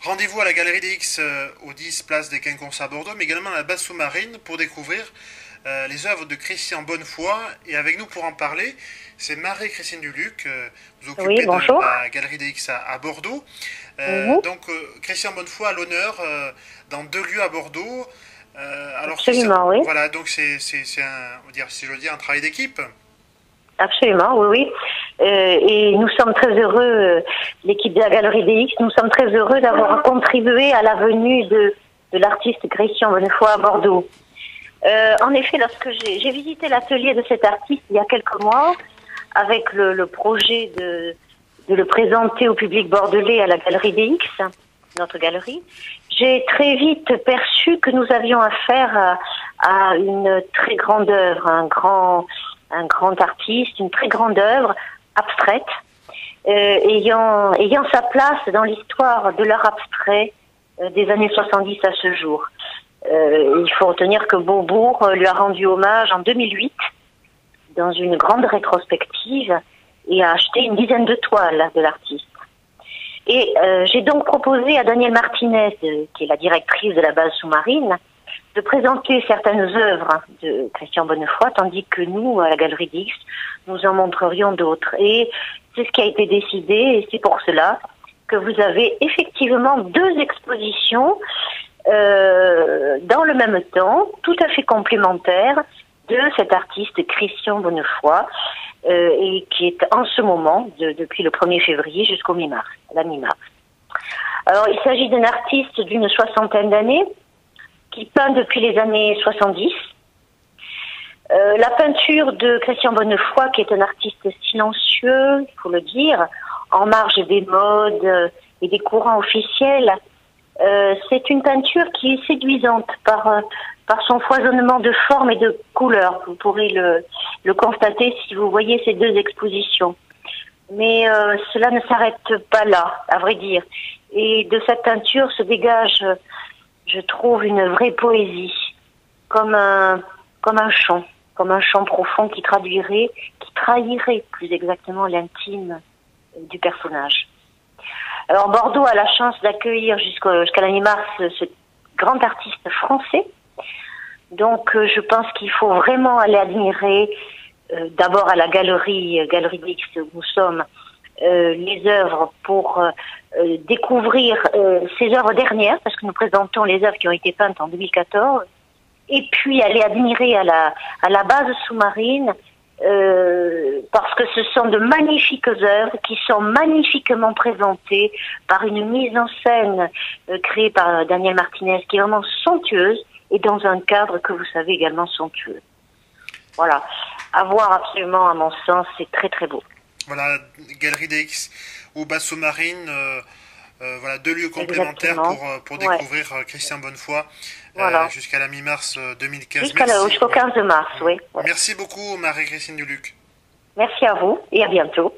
Rendez-vous à la Galerie des X au 10 place des Quinconces à Bordeaux, mais également à la base sous-marine pour découvrir les œuvres de Christian Bonnefoy. Et avec nous pour en parler, c'est Marie-Christine Duluc, vous Oui, occupez de bonjour. la Galerie des X à Bordeaux. Mhm, Christian Bonnefoy a l'honneur dans deux lieux à Bordeaux. absolument, oui. Voilà, donc c'est un, on va dire, si je veux dire, un travail d'équipe. Absolument, oui, oui. Et nous sommes très heureux, l'équipe de la Galerie des X, nous sommes très heureux d'avoir contribué à la venue de l'artiste Christian Bonnefoy à Bordeaux. En effet, lorsque j'ai visité l'atelier de cet artiste il y a quelques mois, avec le projet de le présenter au public bordelais à la Galerie des X, notre galerie, j'ai très vite perçu que nous avions affaire à une très grande œuvre, un grand artiste, une très grande œuvre abstraite, ayant sa place dans l'histoire de l'art abstrait des années 70 à ce jour. Il faut retenir que Beaubourg lui a rendu hommage en 2008 dans une grande rétrospective et a acheté une dizaine de toiles de l'artiste. Et j'ai donc proposé à Danielle Martinez, qui est la directrice de la base sous-marine, de présenter certaines œuvres de Christian Bonnefoy, tandis que nous, à la Galerie d'X, nous en montrerions d'autres. Et c'est ce qui a été décidé, et c'est pour cela que vous avez effectivement deux expositions dans le même temps, tout à fait complémentaires, de cet artiste Christian Bonnefoy, et qui est en ce moment, depuis le 1er février jusqu'au mi-mars, la mi-mars. Alors, il s'agit d'un artiste d'une soixantaine d'années, qui peint depuis les années 70. La peinture de Christian Bonnefoy, qui est un artiste silencieux, il faut le dire, en marge des modes et des courants officiels, c'est une peinture qui est séduisante par son foisonnement de formes et de couleurs. Vous pourrez le constater si vous voyez ces deux expositions. Mais cela ne s'arrête pas là, à vrai dire. Et de cette peinture se dégage, je trouve, une vraie poésie, comme un chant profond qui trahirait plus exactement l'intime du personnage. Alors Bordeaux a la chance d'accueillir jusqu'à la mi-mars ce grand artiste français. Donc je pense qu'il faut vraiment aller admirer d'abord à la Galerie d'X où nous sommes les œuvres pour découvrir ces œuvres dernières, parce que nous présentons les œuvres qui ont été peintes en 2014, et puis aller admirer à la base sous-marine, parce que ce sont de magnifiques œuvres qui sont magnifiquement présentées par une mise en scène créée par Danielle Martinez, qui est vraiment somptueuse, et dans un cadre que vous savez également somptueux. Voilà. À voir absolument, à mon sens, c'est très très beau. Voilà, Galerie des X ou base sous-marine, voilà, deux lieux complémentaires pour découvrir Christian Bonnefoy Voilà. jusqu'à la mi-mars 2015. Jusqu'au 15 mars, oui. Ouais. Merci beaucoup, Marie-Christine Duluc. Merci à vous et à bientôt.